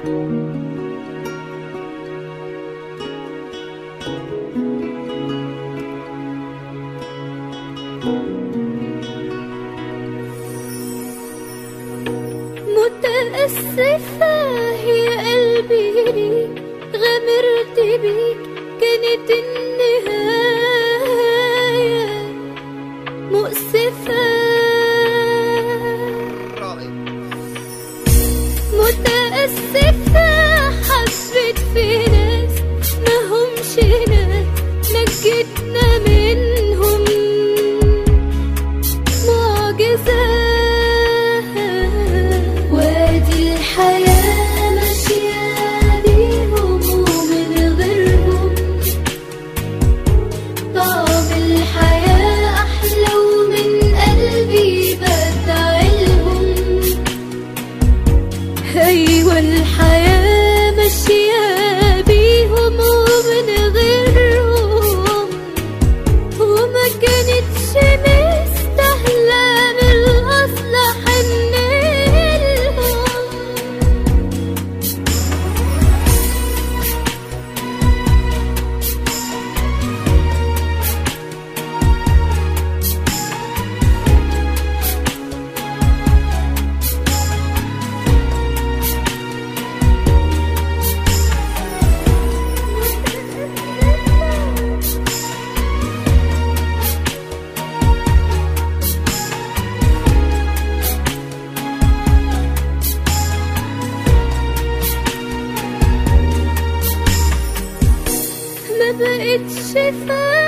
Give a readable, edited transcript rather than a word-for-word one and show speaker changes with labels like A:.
A: متأسفة يا قلبي ليك، غامرت بيك كانت النهاية مؤسفة. متأسفة حبيت في ناس ما همش ناس، نجتنا منهم معجزة. وادي الحياة ماشية بيهم ومن غيرهم، طعم الحياة أحلى ومن قلبي بدعيلهم. أيوة الحياة ماشية بيهم ومن غيرهم، وما كانتش مستاهلة من الأصل حنلهم. ما بقتش